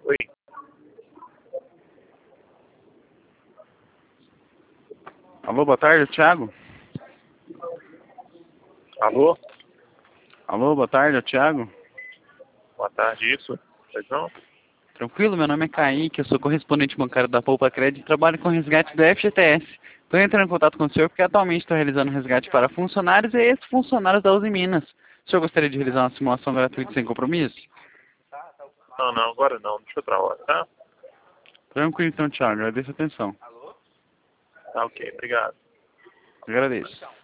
Oi. Alô, boa tarde, Thiago. Alô? Alô, boa tarde, Thiago. Boa tarde, isso? Pois não? Tranquilo, meu nome é Kaique, eu sou correspondente bancário da Poupa Crédito e trabalho com resgate do FGTS. Estou entrando em contato com o senhor porque atualmente estou realizando resgate para funcionários e ex-funcionários da Uzi Minas. O senhor gostaria de realizar uma simulação gratuita sem compromisso? Não, agora não. Deixa outra hora, tá? Tranquilo então, Thiago, agradeço a atenção. Tá ok, obrigado. Agradeço.